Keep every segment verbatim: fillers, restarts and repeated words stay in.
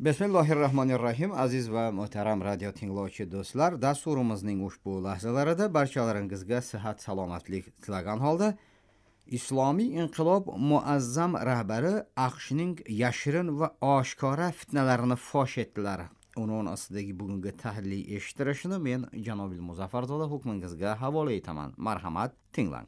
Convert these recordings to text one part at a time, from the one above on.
Bismillahirrahmanirrahim. Aziz va muhtaram radio tinglovchi do'stlar, dasturimizning ushbu lahzalarida barchalaringizga sihat, salomatlik tilagan holda Islomiy inqilob muazzam rahbari AQShning yashirin va oshkora fitnalarini fosh etdilar. Uning ostidagi bugungi tahlil eshittirishni men Janobil Muzaffarzoda hukmingizga havola etaman. Marhamat, tinglang.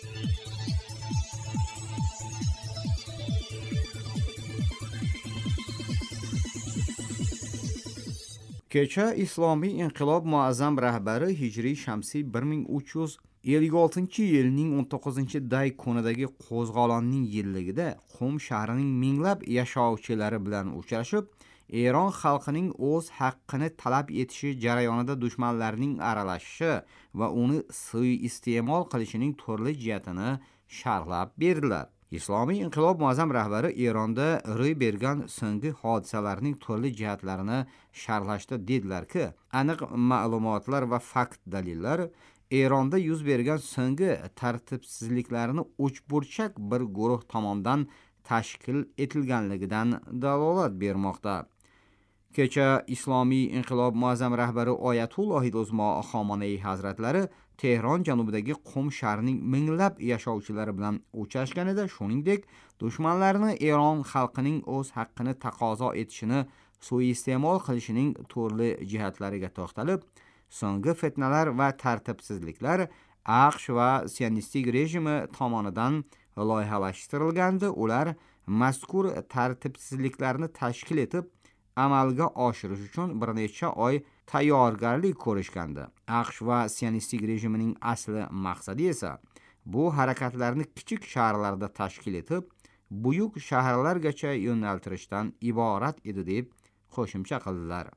Kecha Islomiy inqilob muazzam rahbari hijriy shamsiy bir ming uch yuz ellik oltinchi yilning o'n to'qqizinchi day kunidagi qo'zg'olonning yilligida Qum shahrining minglab yashovchilari bilan uchrashib, Eron xalqining o'z haqqini talab etishi jarayonida dushmanlarning aralashishi va uni suiiste'mol qilishining turli jihatini sharhlab berdilar. Islomiy inqilob muazzam rahbari Eronda ro'y bergan so'nggi hodisalarning turli jihatlarini sharhlashda dedilar-ki, aniq ma'lumotlar va fakt dalillar Eronda yuz bergan so'nggi tartibsizliklarni uchburchak bir guruh tomonidan tashkil etilganligidan dalolat bermoqda. Kecha Islomiy inqilob muazzam rahbari Oyatulloh Uzmo Xomanaiy hazratlari Tehron janubidagi Qum shahrining minglab yashovchilari bilan uchrashganida, shuningdek, dushmanlarni Eron xalqining o'z haqqini taqozo etishini suiiste'mol qilishining turli jihatlariga to'xtalib, so'nggi fitnalar va tartibsizliklar AQSh va sionistik rejimi tomonidan loyihalashtirilganda, ular mazkur tartibsizliklarni tashkil etib amalga oshirish uchun bir necha oy tayyorgarlik ko'rishgandi. AQSh va sionistik rejimining asli maqsadi esa bu harakatlarni kichik shaharlarda tashkil etib, buyuk shaharlargacha yo'naltirishdan iborat edi deb qo'shimcha qildilar.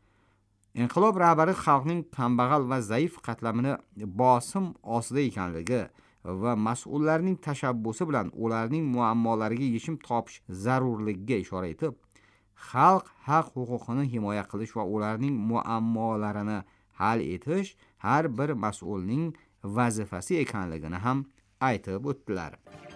Inqilob rahbari xalqning kambag'al va zaif qatlamini bosim ostida ekanligi va mas'ullarning tashabbusi bilan ularning muammolariga yechim topish zarurligiga ishora etib, xalq haq huquqini himoya qilish va ularning muammolarini hal etish har bir mas'ulning vazifasi ekanligini ham aytib o'tdilar.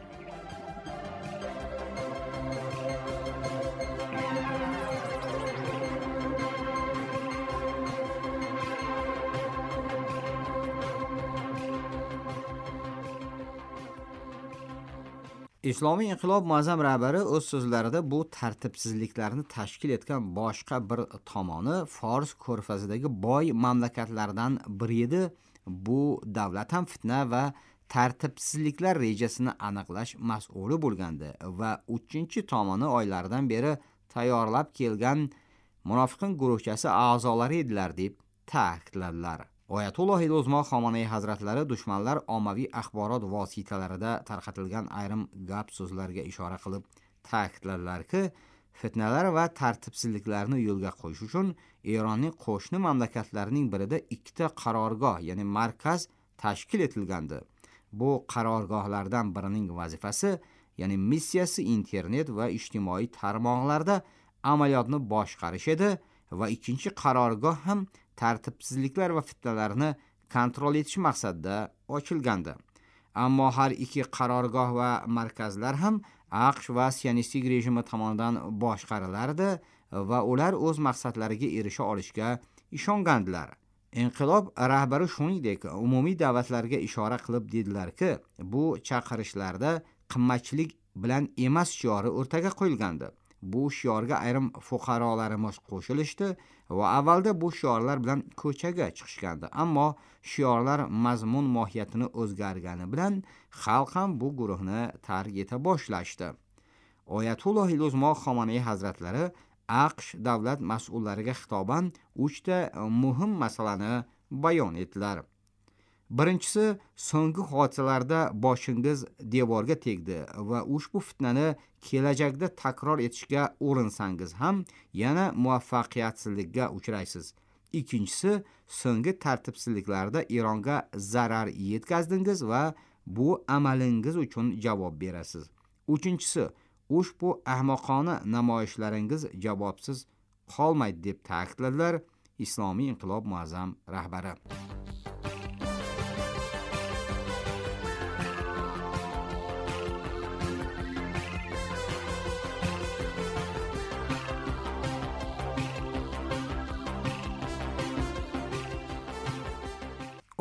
Islomiy inqilob muazzam rahbari o'z so'zlarida bu tartibsizliklarni tashkil etgan boshqa bir tomoni Fors ko'rfazidagi boy mamlakatlardan biri edi. Bu davlat ham fitna va tartibsizliklar rejasini aniqlash mas'uli bo'lgandi va uchinchi tomoni oylardan beri tayyorlab kelgan munofiqin guruhchasi a'zolari edilar deb ta'kidladilar. Oyatulloh Uzmo Xomanaiy hazratlari dushmanlar ommaviy axborot vositalarida tarqatilgan ayrim gap so'zlarga ishora qilib ta'kidladilar-ki, fitnalar va tartibsizliklarni yo'lga qo'yish uchun Eronning qo'shni mamlakatlarining birida ikkita qarorgoh, ya'ni markaz tashkil etilgandi. Bu qarorgohlardan birining vazifasi, ya'ni missiyasi internet va ijtimoiy tarmoqlarda amaliyotni boshqarish edi va ikkinchi qarorgoh ham tartibsizliklar va fitnalarni kontrol etish maqsadida ochilgandi. Ammo har ikki qarorgoh va markazlar ham AQSh va sionistik rejimi tomonidan boshqarilardi va ular o'z maqsadlariga erisha olishga ishongandilar. Inqilob rahbari shuningdek umumiy da'vatlarga ishora qilib dedilar-ki, bu chaqirishlarda qimmatchilik bilan emas shiori o'rtaga qo'yilgandi. Bu shiorga ayrim fuqarolarimiz qo'shilishdi va avvalda bu shiorlar bilan ko'chaga chiqishgandi. Ammo shiorlar mazmun mohiyatini o'zgargani bilan xalq ham bu guruhni tark eta boshlashdi. Oyatulloh Uzmo Xomanaiy hazratlari AQSh davlat mas'ullariga xitoban uchta muhim masalani bayon etdilar. Birinchisi, so'nggi hodisalarda boshingiz devorga tegdi va ushbu fitnani kelajakda takror etishga urinsangiz ham yana muvaffaqiyatsizlikka uchraysiz. Ikkinchisi, so'nggi tartibsizliklarda Eronga zarar yetkazdingiz va bu amalingiz uchun javob berasiz. Uchinchisi, ushbu ahmoqona namoyishlaringiz javobsiz qolmaydi deb ta'kidladilar Islomiy inqilob muazzam rahbari.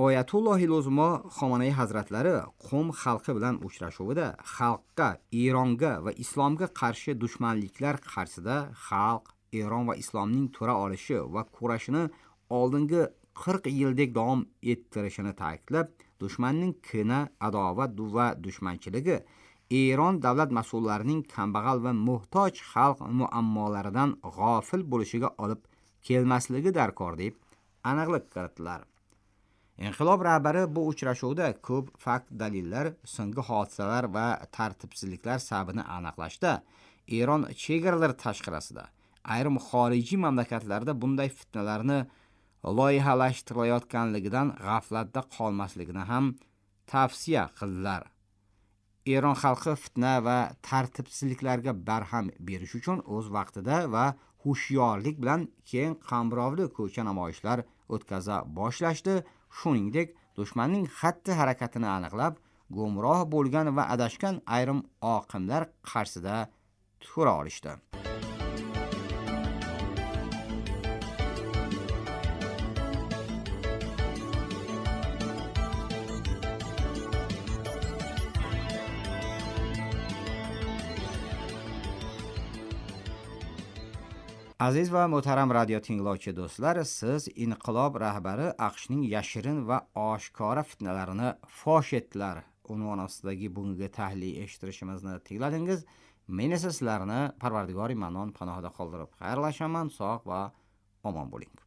Oyatullohi Lozmo Xomanai hazratlari Qum xalqi bilan uchrashuvida xalqqa, Eronga va islomga qarshi dushmanliklar qarshisida xalq Eron va islomning tura olishi va kurashini oldingi qirq yildek davom ettirishini ta'kidlab, dushmanning kina, adovat va dushmanchiligi Eron davlat mas'ullarining kambag'al va muhtoj xalq muammolaridan g'ofil bo'lishiga olib kelmasligi darkor deb aniqlik kiritdilar. Inqilob rahbari bu uchrashuvda ko'p fakt dalillar, so'nggi hodisalar va tartibsizliklar sababini aniqlashda Eron chegaralar tashqarisida ayrim xorijiy mamlakatlarda bunday fitnalarni loyihalashtirilayotganligidan g'aflatda qolmasligini ham tavsiya qildilar. Eron xalqi fitna va tartibsizliklarga barham berish uchun o'z vaqtida va hushyorlik bilan keng qamrovli ko'cha namoyishlar o'tkaza boshlashdi. Shuningdek, dushmanning xatti harakatini aniqlab, gumroh bo'lgan va adashgan ayrim oqimlar qarshisida tura olishdi. Aziz va muhtaram radio tinglovchi do'stlar, siz inqilob rahbari AQShning yashirin va oshkora fitnalarini fosh etdilar unvon ostidagi bugungi tahlil eshittirishimizni tingladingiz. Men esa sizlarni Parvardigori Mannon panohida qoldirib xayrlashaman. Sog' va omon bo'ling.